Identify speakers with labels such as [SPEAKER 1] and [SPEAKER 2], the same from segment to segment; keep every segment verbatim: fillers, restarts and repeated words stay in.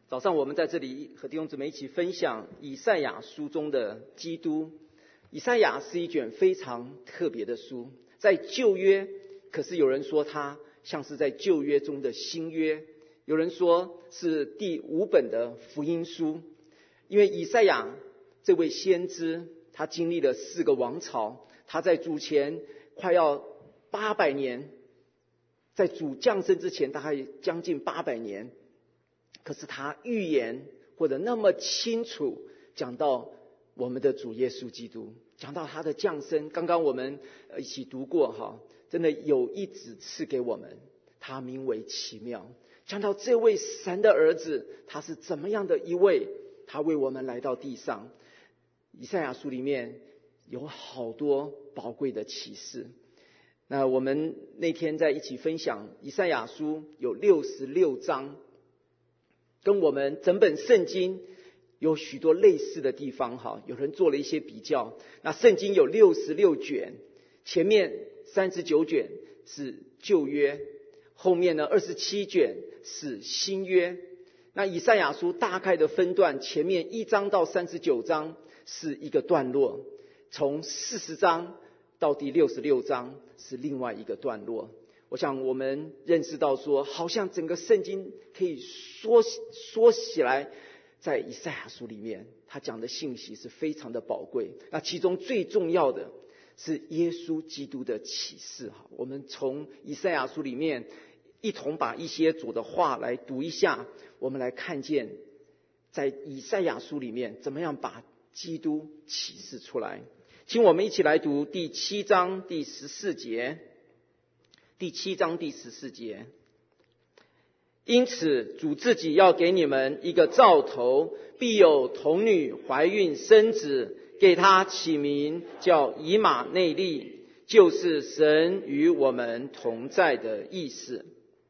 [SPEAKER 1] 早上我们在这里和弟兄姊妹一起分享以赛亚书中的基督。以赛亚是一卷非常特别的书，在旧约，可是有人说它像是在旧约中的新约，有人说是第五本的福音书。因为以赛亚这位先知，他经历了四个王朝，他在主前快要八百年，在主降生之前大概将近八百年，可是他预言或者那么清楚讲到我们的主耶稣基督，讲到他的降生。刚刚我们一起读过哈，真的有一子赐给我们，他名为奇妙。讲到这位神的儿子，他是怎么样的一位，他为我们来到地上。以赛亚书里面有好多宝贵的启示。那我们那天在一起分享以赛亚书有六十六章，跟我们整本圣经有许多类似的地方哈，有人做了一些比较。那圣经有六十六卷，前面三十九卷是旧约，后面呢二十七卷是新约。那以赛亚书大概的分段，前面一章到三十九章是一个段落，从四十章到第六十六章是另外一个段落。我想我们认识到说，好像整个圣经可以缩缩起来，在以赛亚书里面，他讲的信息是非常的宝贵。那其中最重要的是耶稣基督的启示。我们从以赛亚书里面一同把一些主的话来读一下，我们来看见在以赛亚书里面怎么样把基督启示出来。请我们一起来读第七章第十四节。第七章第十四节，因此主自己要给你们一个兆头，必有童女怀孕生子，给他起名叫以马内利，就是神与我们同在的意思。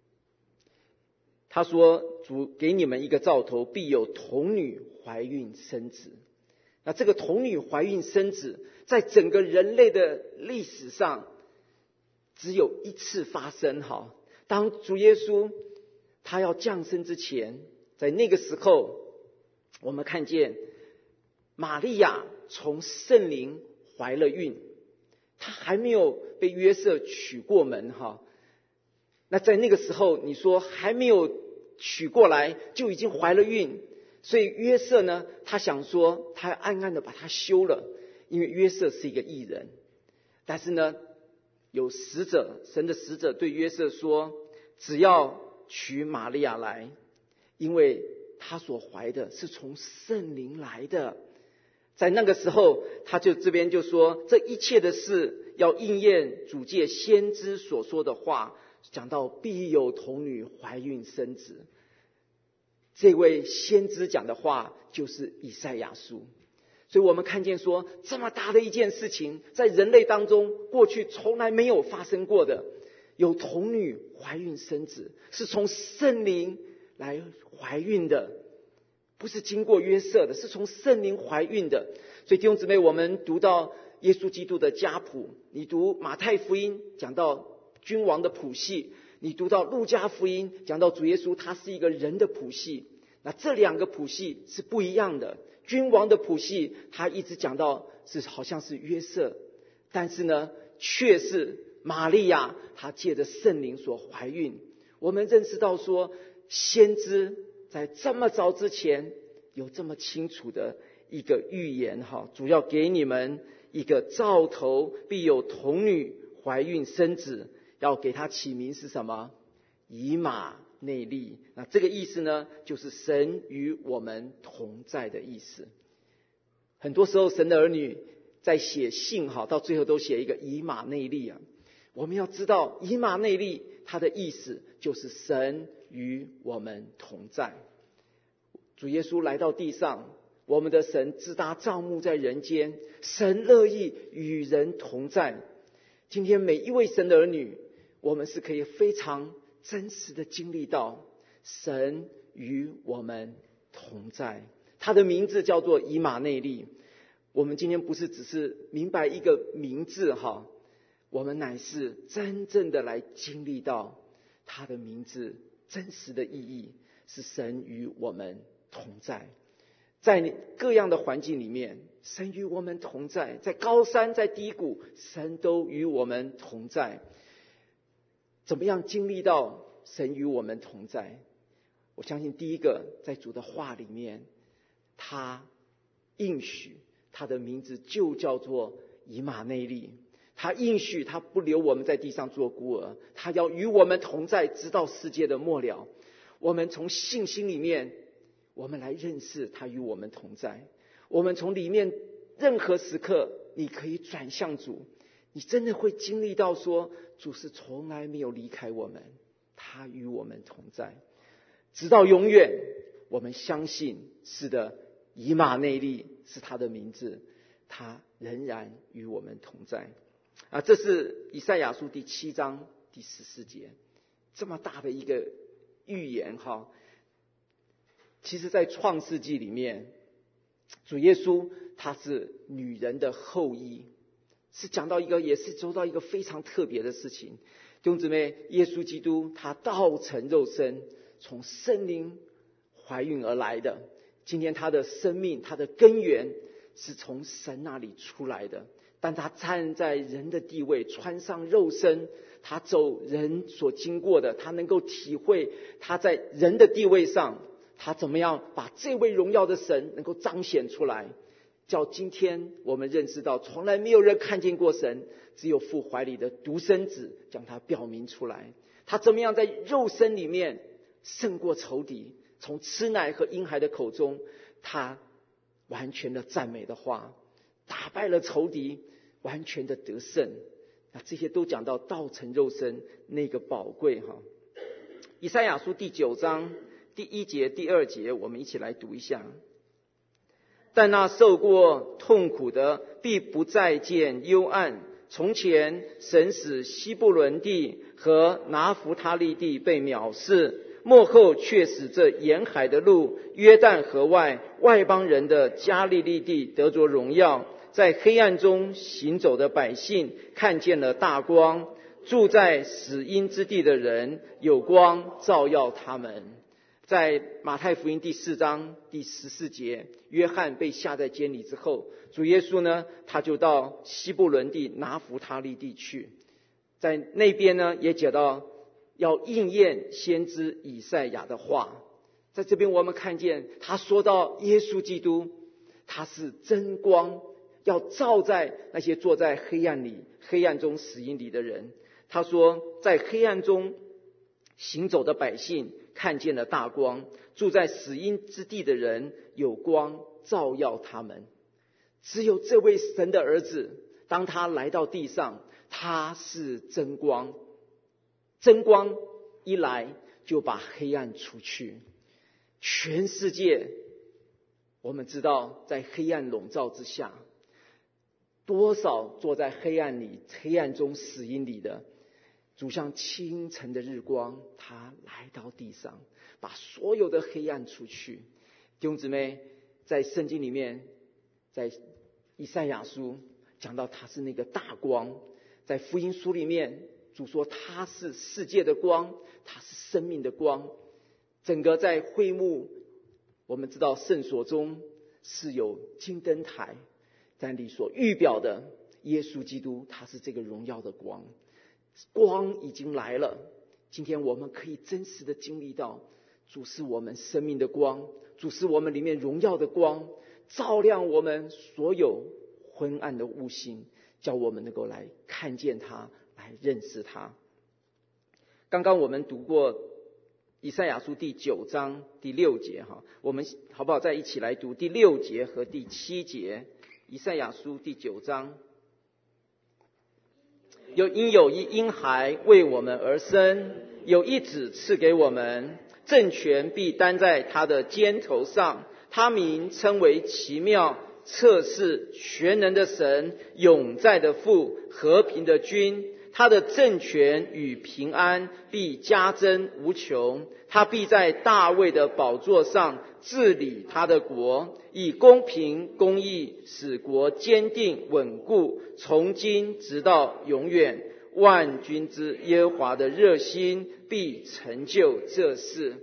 [SPEAKER 1] 他说主给你们一个兆头，必有童女怀孕生子。那这个童女怀孕生子，在整个人类的历史上只有一次发生哈。当主耶稣他要降生之前，在那个时候，我们看见玛利亚从圣灵怀了孕，她还没有被约瑟娶过门哈。那在那个时候，你说还没有娶过来就已经怀了孕，所以约瑟呢，他想说他暗暗的把她休了，因为约瑟是一个义人。但是呢，有使者，神的使者对约瑟说，只要娶玛利亚来，因为他所怀的是从圣灵来的。在那个时候，他就这边就说，这一切的事要应验主借先知所说的话，讲到必有童女怀孕生子。这位先知讲的话就是以赛亚书。所以我们看见说，这么大的一件事情，在人类当中过去从来没有发生过的，有童女怀孕生子，是从圣灵来怀孕的，不是经过约瑟的，是从圣灵怀孕的。所以弟兄姊妹，我们读到耶稣基督的家谱，你读马太福音讲到君王的谱系，你读到路加福音讲到主耶稣他是一个人的谱系，那这两个谱系是不一样的。君王的谱系他一直讲到是好像是约瑟，但是呢却是玛利亚她借着圣灵所怀孕。我们认识到说，先知在这么早之前有这么清楚的一个预言哈，主要给你们一个兆头，必有童女怀孕生子，要给他起名是什么？以马内利。那这个意思呢，就是神与我们同在的意思。很多时候神的儿女在写信哈，到最后都写一个以马内利啊。我们要知道以马内利它的意思就是神与我们同在。主耶稣来到地上，我们的神自搭帐幕在人间，神乐意与人同在。今天每一位神的儿女，我们是可以非常真实的经历到神与我们同在。他的名字叫做以马内利。我们今天不是只是明白一个名字哈，我们乃是真正的来经历到他的名字真实的意义。 是神与我们同在。在各样的环境里面，神与我们同在，在高山在低谷，神都与我们同在。怎么样经历到神与我们同在？我相信第一个，在主的话里面，他应许他的名字就叫做以马内利，他应许他不留我们在地上做孤儿，他要与我们同在，直到世界的末了。我们从信心里面，我们来认识他与我们同在。我们从里面任何时刻，你可以转向主，你真的会经历到说，主是从来没有离开我们，他与我们同在，直到永远。我们相信，是的，以马内利是他的名字，他仍然与我们同在。啊，这是以赛亚书第七章第十四节，这么大的一个预言哈。其实在创世纪里面，主耶稣他是女人的后裔，是讲到一个，也是说到一个非常特别的事情。弟兄姊妹，耶稣基督他道成肉身，从圣灵怀孕而来的。今天他的生命，他的根源是从神那里出来的，但他站在人的地位，穿上肉身，他走人所经过的，他能够体会他在人的地位上，他怎么样把这位荣耀的神能够彰显出来，叫今天我们认识到，从来没有人看见过神，只有父怀里的独生子将他表明出来。他怎么样在肉身里面胜过仇敌，从吃奶和婴孩的口中，他完全的赞美的话，打败了仇敌，完全的得胜。那这些都讲到道成肉身那个宝贵哈。以赛亚书第九章第一节第二节，我们一起来读一下。但那受过痛苦的必不再见幽暗，从前神使希布伦地和拿弗他利地被藐视，末后却使这沿海的路，约旦河外外邦人的加利利地得着荣耀。在黑暗中行走的百姓看见了大光，住在死荫之地的人有光照耀他们。在马太福音第四章第十四节，约翰被下在监里之后，主耶稣呢，他就到希布伦地拿弗他利地去，在那边呢也讲到要应验先知以赛亚的话。在这边我们看见他说到耶稣基督，他是真光，要照在那些坐在黑暗里黑暗中死荫里的人。他说在黑暗中行走的百姓看见了大光，住在死荫之地的人有光照耀他们。只有这位神的儿子，当他来到地上，他是真光，真光一来就把黑暗除去。全世界我们知道，在黑暗笼罩之下，多少坐在黑暗里黑暗中死荫里的，主像清晨的日光，他来到地上，把所有的黑暗除去。弟兄姊妹，在圣经里面，在以赛亚书讲到他是那个大光，在福音书里面主说他是世界的光，他是生命的光。整个在会幕，我们知道圣所中是有金灯台，在里所预表的耶稣基督，他是这个荣耀的光。光已经来了，今天我们可以真实的经历到，主是我们生命的光，主是我们里面荣耀的光，照亮我们所有昏暗的悟性，叫我们能够来看见他，来认识他。刚刚我们读过以赛亚书第九章第六节哈，我们好不好再一起来读第六节和第七节？以赛亚书第九章，有因有一婴孩为我们而生，有一子赐给我们，政权必担在他的肩头上，他名称为奇妙、测试、全能的神，永在的父，和平的君。他的政权与平安必加增无穷，他必在大卫的宝座上治理他的国，以公平公义使国坚定稳固，从今直到永远。万军之耶和华的热心必成就这事。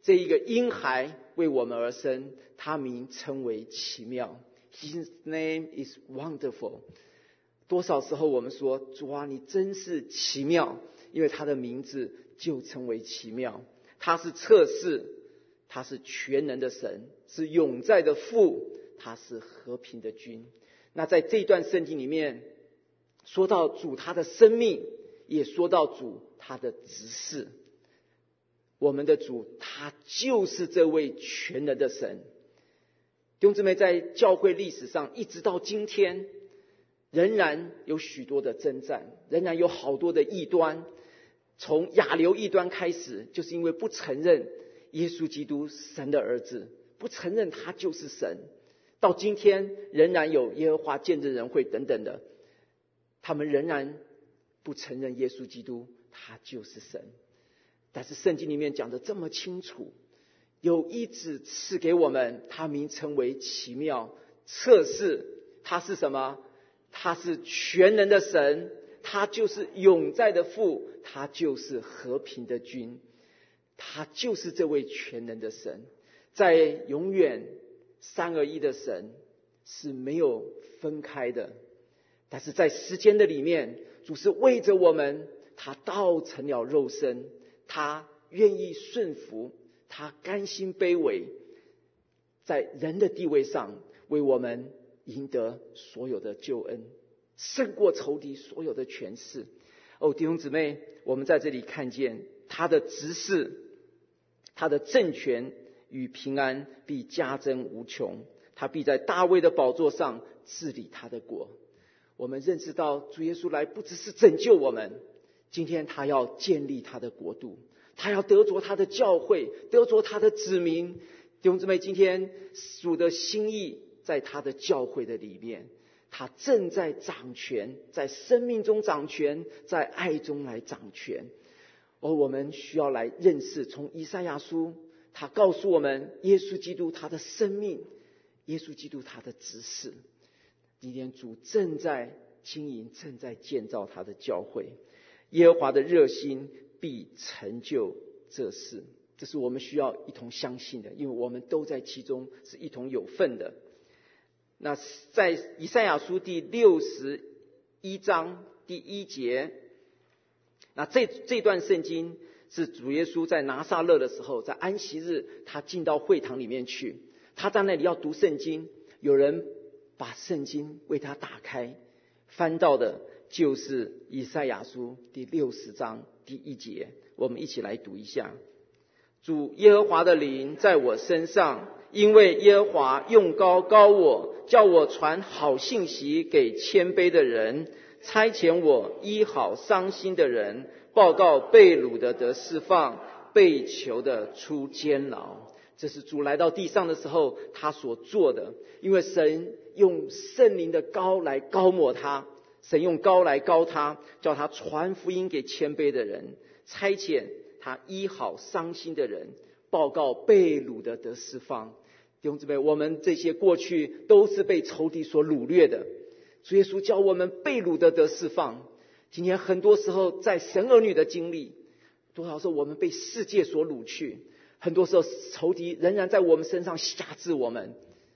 [SPEAKER 1] 这一个婴孩为我们而生，他名称为奇妙。 His name is wonderful。 多少时候我们说，主啊，你真是奇妙，因为他的名字就称为奇妙。他是测试，他是全能的神，是永在的父，他是和平的君。那在这段圣经里面说到主他的生命，也说到主他的职事。我们的主他就是这位全能的神。弟兄姊妹，在教会历史上一直到今天，仍然有许多的征战，仍然有好多的异端。从亚流异端开始，就是因为不承认耶稣基督神的儿子，不承认他就是神。到今天仍然有耶和华见证人会等等的，他们仍然不承认耶稣基督他就是神。但是圣经里面讲得这么清楚，有一子赐给我们，他名称为奇妙。测试他是什么？他是全能的神，他就是永在的父，他就是和平的君，他就是这位全能的神。在永远三而一的神是没有分开的，但是在时间的里面，主是为着我们，他道成了肉身，他愿意顺服，他甘心卑微，在人的地位上为我们赢得所有的救恩，胜过仇敌所有的权势。哦，弟兄姊妹，我们在这里看见他的职事，他的政权与平安必加增无穷，他必在大卫的宝座上治理他的国。我们认识到主耶稣来不只是拯救我们，今天他要建立他的国度，他要得着他的教会，得着他的子民。弟兄姊妹，今天主的心意在他的教会的里面，他正在掌权，在生命中掌权，在爱中来掌权。而我们需要来认识，从以赛亚书他告诉我们耶稣基督他的生命，耶稣基督他的职事。今天主正在经营，正在建造他的教会，耶和华的热心必成就这事。这是我们需要一同相信的，因为我们都在其中，是一同有份的。那在以赛亚书第六十一章第一节，那这这段圣经是主耶稣在拿撒勒的时候，在安息日他进到会堂里面去，他在那里要读圣经，有人把圣经为他打开，翻到的就是以赛亚书第六十章第一节。我们一起来读一下。主耶和华的灵在我身上，因为耶和华用膏膏我，叫我传好信息给谦卑的人，差遣我医好伤心的人，报告被掳的得释放，被囚的出监牢。这是主来到地上的时候他所做的，因为神用圣灵的膏来膏抹他，神用膏来膏他，叫他传福音给谦卑的人，差遣他医好伤心的人，报告被掳的得释放。弟兄姊妹，我们这些过去都是被仇敌所掳掠的，主耶稣叫我们被掳的得释放。今天很多时候在神儿女的经历，多少时候我们被世界所掳去，很多时候仇敌仍然在我们身上辖制我们，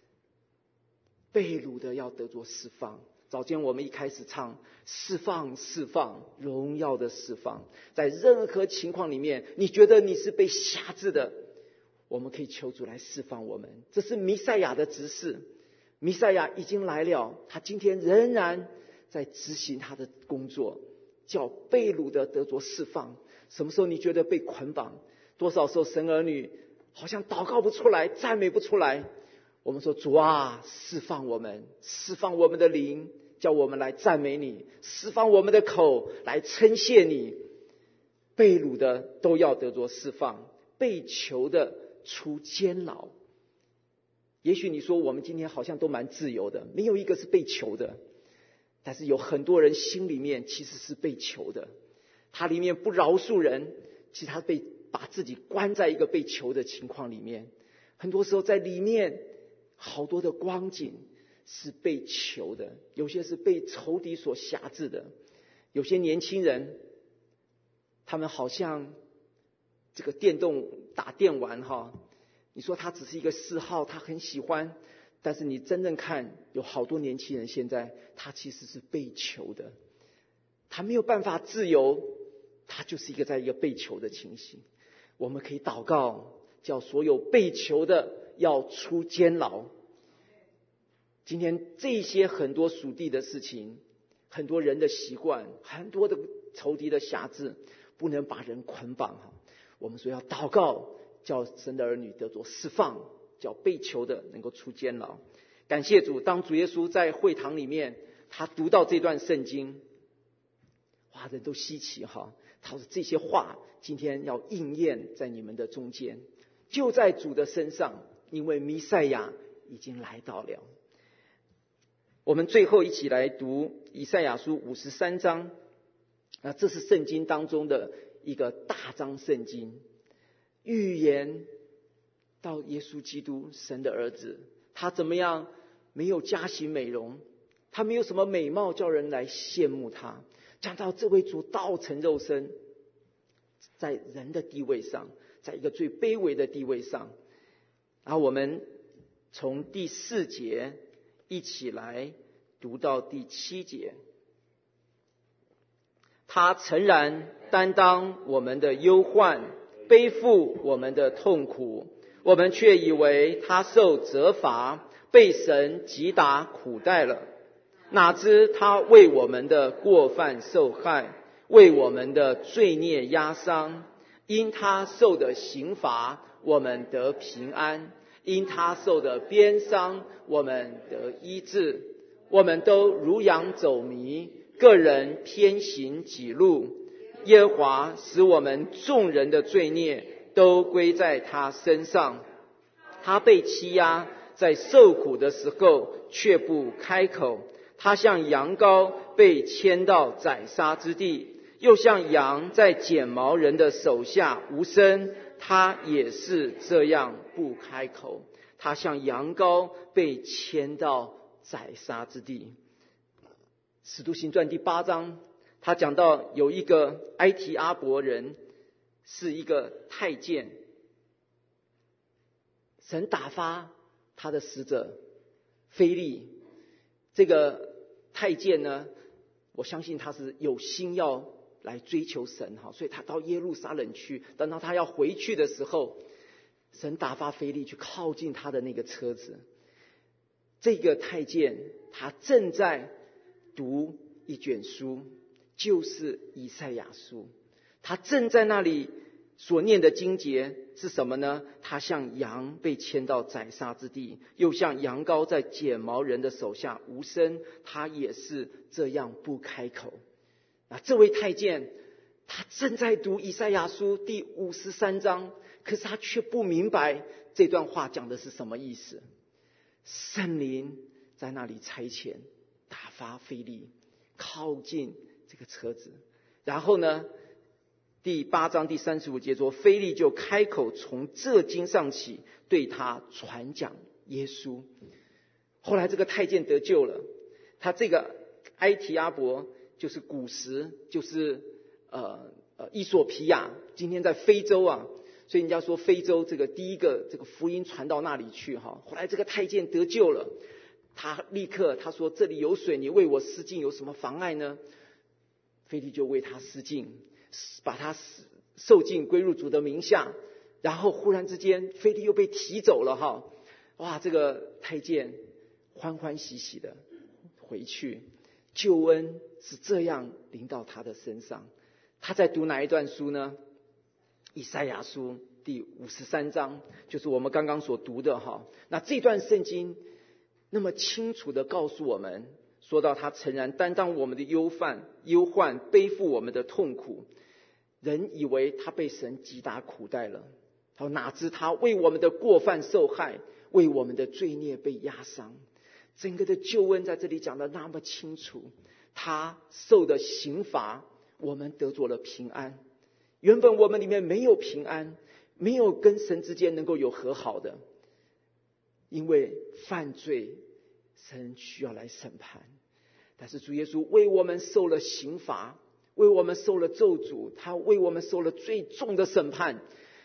[SPEAKER 1] 被掳的要得着释放。早间我们一开始唱释放释放，荣耀的释放。在任何情况里面，你觉得你是被辖制的，我们可以求主来释放我们。这是弥赛亚的职事，弥赛亚已经来了，他今天仍然在执行他的工作，叫被掳的得着释放。什么时候你觉得被捆绑？多少时候神儿女好像祷告不出来，赞美不出来，我们说主啊，释放我们，释放我们的灵，叫我们来赞美你，释放我们的口来称谢你。被掳的都要得着释放，被囚的出监牢。也许你说我们今天好像都蛮自由的，没有一个是被囚的，但是有很多人心里面其实是被囚的，他里面不饶恕人，其实他被把自己关在一个被囚的情况里面。很多时候在里面好多的光景是被囚的，有些是被仇敌所辖制的。有些年轻人他们好像这个电动打电玩哈，你说他只是一个嗜好，他很喜欢，但是你真正看，有好多年轻人现在他其实是被囚的，他没有办法自由，他就是一个在一个被囚的情形。我们可以祷告，叫所有被囚的要出监牢。今天这些很多属地的事情，很多人的习惯，很多的仇敌的辖制，不能把人捆绑哈。我们说要祷告，叫神的儿女得着释放，叫被囚的能够出监牢。感谢主，当主耶稣在会堂里面，他读到这段圣经，哇，人都稀奇哈。他说这些话今天要应验在你们的中间，就在主的身上，因为弥赛亚已经来到了。我们最后一起来读以赛亚书五十三章，那这是圣经当中的一个大章圣经，预言到耶稣基督神的儿子，他怎么样没有佳形美容，他没有什么美貌叫人来羡慕他，讲到这位主道成肉身，在人的地位上，在一个最卑微的地位上。然后我们从第四节一起来读到第七节。他诚然担当我们的忧患，背负我们的痛苦，我们却以为他受责罚，被神击打苦待了。哪知他为我们的过犯受害，为我们的罪孽压伤。因他受的刑罚，我们得平安；因他受的鞭伤，我们得医治。我们都如羊走迷，个人偏行己路。耶和华使我们众人的罪孽都归在他身上。他被欺压，在受苦的时候却不开口。他像羊羔被牵到宰杀之地，又像羊在剪毛人的手下无声，他也是这样不开口。他像羊羔被牵到宰杀之地。使徒行传第八章，他讲到有一个埃提阿伯人，是一个太监，神打发他的使者腓利，这个太监呢，我相信他是有心要来追求神哈，所以他到耶路撒冷去。等到他要回去的时候，神打发腓利去靠近他的那个车子。这个太监他正在读一卷书，就是以赛亚书。他正在那里所念的经节是什么呢？他像羊被牵到宰杀之地，又像羊羔在剪毛人的手下无声，他也是这样不开口。那这位太监他正在读以赛亚书第五十三章，可是他却不明白这段话讲的是什么意思。圣灵在那里差遣打发腓利靠近这个车子，然后呢，第八章第三十五节说，腓利就开口从这经上起，对他传讲耶稣。后来这个太监得救了，他这个埃提阿伯就是古时，就是呃呃伊索皮亚，今天在非洲啊，所以人家说非洲这个第一个这个福音传到那里去哈。后来这个太监得救了，他立刻他说这里有水，你为我施浸有什么妨碍呢？腓利就为他施浸，把他受尽归入主的名下。然后忽然之间腓利又被提走了哈，哇，这个太监欢欢喜喜的回去，救恩是这样临到他的身上。他在读哪一段书呢？以赛亚书第五十三章，就是我们刚刚所读的哈。那这段圣经那么清楚的告诉我们，说到他诚然担当我们的忧患忧患背负我们的痛苦。人以为他被神击打苦待了，好，哪知他为我们的过犯受害，为我们的罪孽被压伤。整个的救恩在这里讲得那么清楚，他受的刑罚，我们得着了平安。原本我们里面没有平安，没有跟神之间能够有和好的，因为犯罪，神需要来审判。但是主耶稣为我们受了刑罚，为我们受了咒诅，他为我们受了最重的审判，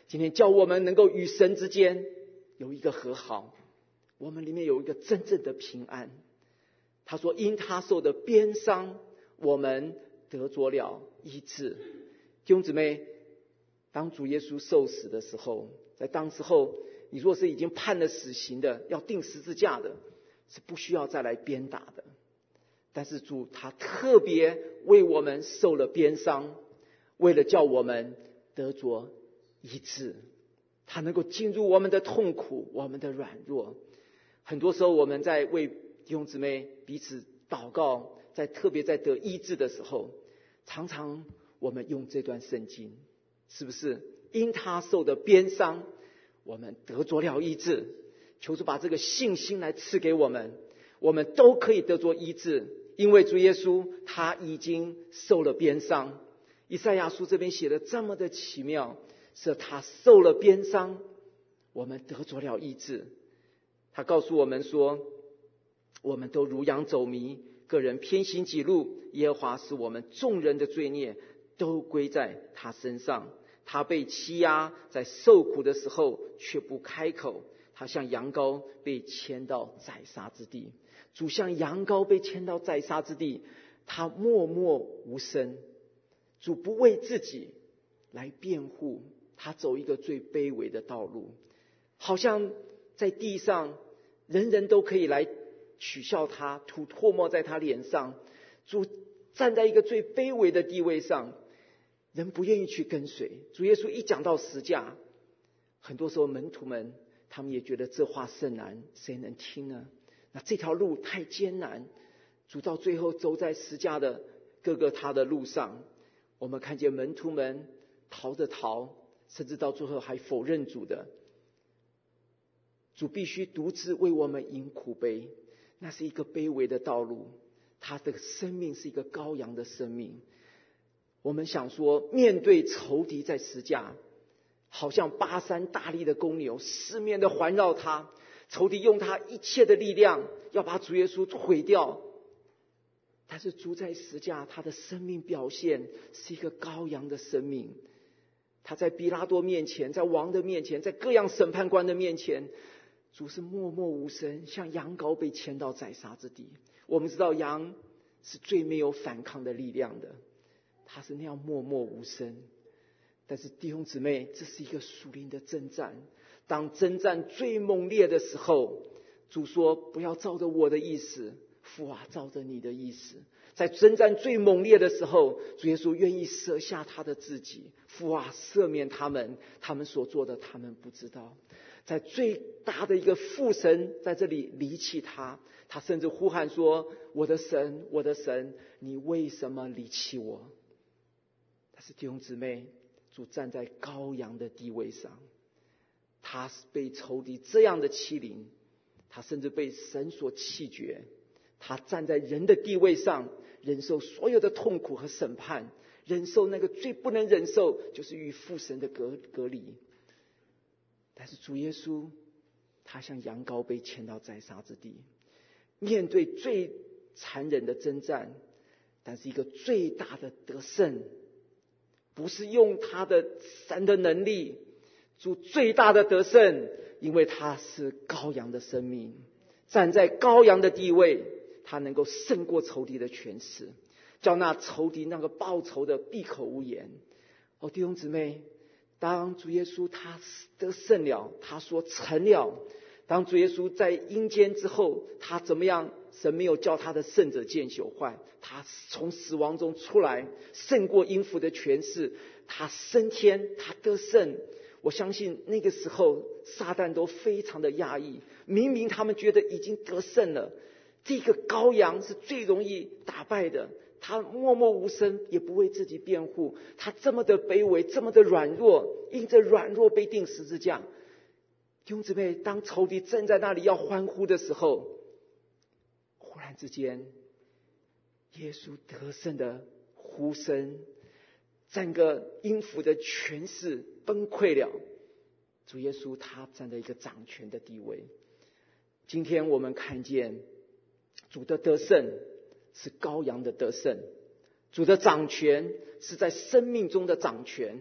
[SPEAKER 1] 今天叫我们能够与神之间有一个和好，我们里面有一个真正的平安。他说因他受的鞭伤，我们得着了医治。弟兄姊妹，当主耶稣受死的时候，在当时候，你若是已经判了死刑的，要钉十字架的，是不需要再来鞭打的。但是主他特别为我们受了鞭伤，为了叫我们得着医治，他能够进入我们的痛苦，我们的软弱。很多时候我们在为弟兄姊妹彼此祷告，在特别在得医治的时候，常常我们用这段圣经，是不是因他受的鞭伤，我们得着了医治？求主把这个信心来赐给我们，我们都可以得着医治，因为主耶稣他已经受了鞭伤。以赛亚书这边写的这么的奇妙，是他受了鞭伤，我们得着了医治。他告诉我们说，我们都如羊走迷，个人偏行己路，耶和华使我们众人的罪孽都归在他身上。他被欺压，在受苦的时候却不开口，他像羊羔被牵到宰杀之地。主像羊羔被牵到宰杀之地，他默默无声。主不为自己来辩护，他走一个最卑微的道路，好像在地上人人都可以来取笑他，吐唾沫在他脸上。主站在一个最卑微的地位上，人不愿意去跟随。主耶稣一讲到十架，很多时候门徒们他们也觉得这话甚难，谁能听呢？那这条路太艰难。主到最后走在十架的各个他的路上，我们看见门徒们逃着逃，甚至到最后还否认主的。主必须独自为我们饮苦杯，那是一个卑微的道路。他的生命是一个羔羊的生命。我们想说，面对仇敌在十架，好像巴山大力的公牛四面的环绕他，仇敌用他一切的力量要把主耶稣毁掉。但是主在十架，他的生命表现是一个羔羊的生命。他在比拉多面前，在王的面前，在各样审判官的面前，主是默默无声，像羊羔被牵到宰杀之地。我们知道羊是最没有反抗的力量的，他是那样默默无声。但是弟兄姊妹，这是一个属灵的征战。当征战最猛烈的时候，主说不要照着我的意思，父啊，照着你的意思。在征战最猛烈的时候，主耶稣愿意舍下他的自己，父啊，赦免他们，他们所做的他们不知道。在最大的一个父神在这里离弃他，他甚至呼喊说，我的神，我的神，你为什么离弃我？但是弟兄姊妹，主站在羔羊的地位上，他被仇敌这样的欺凌，他甚至被神所弃绝。他站在人的地位上，忍受所有的痛苦和审判，忍受那个最不能忍受，就是与父神的隔隔离。但是主耶稣，他像羊羔被牵到宰杀之地，面对最残忍的征战，但是一个最大的得胜，不是用他的神的能力，主最大的得胜，因为他是羔羊的生命，站在羔羊的地位，他能够胜过仇敌的权势，叫那仇敌那个报仇的闭口无言。哦，弟兄姊妹，当主耶稣他得胜了，他说成了。当主耶稣在阴间之后，他怎么样？神没有叫他的圣者见朽坏，他从死亡中出来，胜过阴府的权势，他升天，他得胜。我相信那个时候撒旦都非常的压抑，明明他们觉得已经得胜了，这个羔羊是最容易打败的，他默默无声，也不为自己辩护，他这么的卑微，这么的软弱，因着软弱被钉十字架。弟兄姊妹，当仇敌正在那里要欢呼的时候，忽然之间耶稣得胜的呼声，整个阴府的权势崩溃了。主耶稣他站在一个掌权的地位。今天我们看见主的得胜是羔羊的得胜，主的掌权是在生命中的掌权，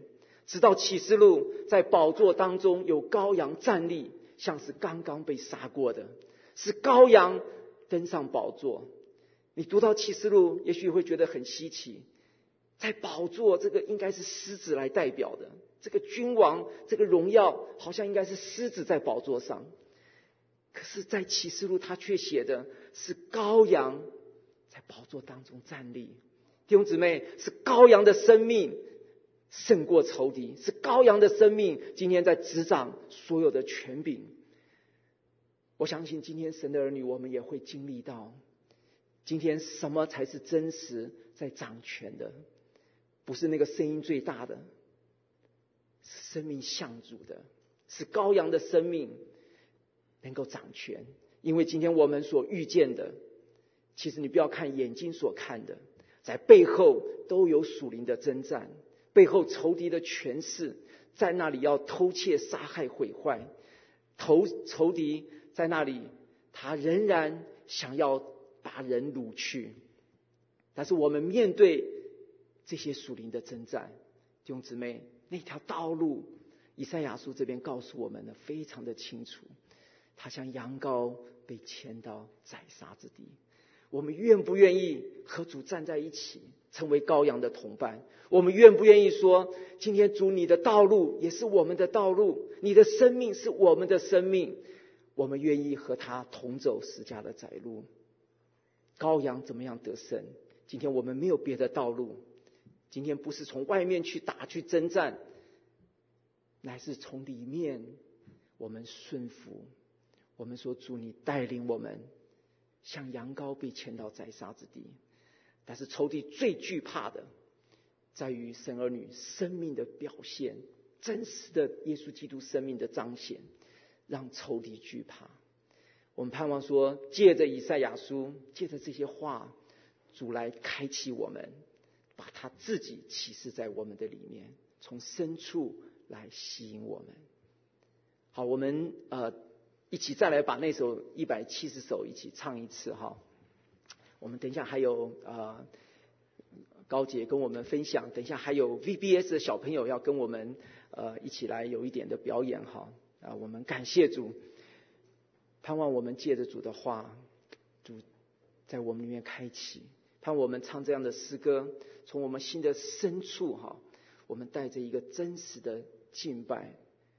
[SPEAKER 1] 直到启示录，在宝座当中有羔羊站立，像是刚刚被杀过的，是羔羊登上宝座。你读到启示录，也许会觉得很稀奇，在宝座这个应该是狮子来代表的，这个君王，这个荣耀好像应该是狮子在宝座上，可是在启示录他却写的是羔羊在宝座当中站立。弟兄姊妹，是羔羊的生命胜过仇敌，是羔羊的生命今天在执掌所有的权柄。我相信今天神的儿女，我们也会经历到，今天什么才是真实在掌权的？不是那个声音最大的，是生命相主的，是羔羊的生命能够掌权。因为今天我们所遇见的，其实你不要看眼睛所看的，在背后都有属灵的征战，背后仇敌的权势在那里要偷窃、杀害、毁坏，仇仇敌在那里，他仍然想要把人掳去。但是我们面对这些属灵的征战，弟兄姊妹，那条道路，以赛亚书这边告诉我们的非常的清楚，他像羊羔被牵到宰杀之地。我们愿不愿意和主站在一起，成为羔羊的同伴？我们愿不愿意说，今天主你的道路也是我们的道路，你的生命是我们的生命，我们愿意和他同走十架的窄路。羔羊怎么样得胜？今天我们没有别的道路，今天不是从外面去打去征战，乃是从里面我们顺服。我们说主你带领我们像羊羔被牵到宰杀之地。但是仇敌最惧怕的在于神儿女生命的表现，真实的耶稣基督生命的彰显，让仇敌惧怕。我们盼望说，借着以赛亚书，借着这些话，主来开启我们，把他自己启示在我们的里面，从深处来吸引我们。好，我们呃一起再来把那首一百七十首一起唱一次哈。我们等一下还有呃高姐跟我们分享，等一下还有 V B S 的小朋友要跟我们呃一起来有一点的表演哈。啊，我们感谢主，盼望我们借着主的话，主在我们里面开启，盼望我们唱这样的诗歌，从我们心的深处哈，我们带着一个真实的敬拜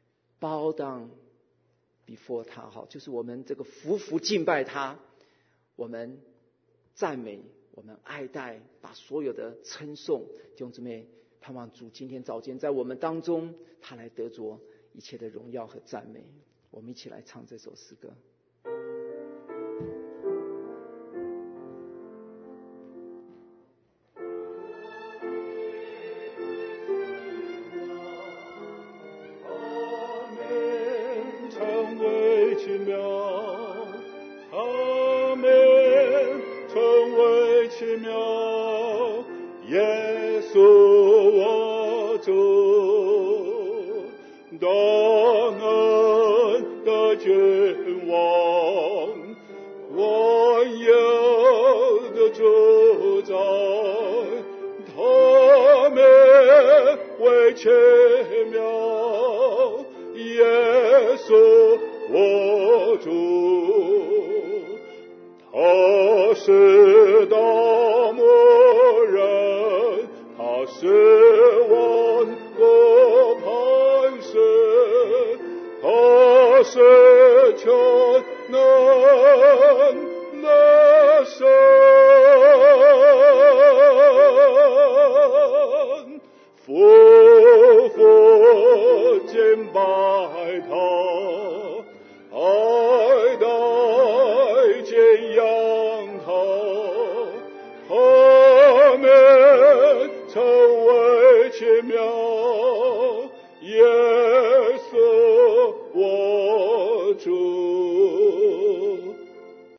[SPEAKER 1] bow down before 他哈，就是我们这个匍匐敬拜他，我们赞美，我们爱戴，把所有的称颂，弟兄姊妹，盼望主今天早间在我们当中，他来得着一切的荣耀和赞美。我们一起来唱这首诗歌。
[SPEAKER 2] 成为奇妙。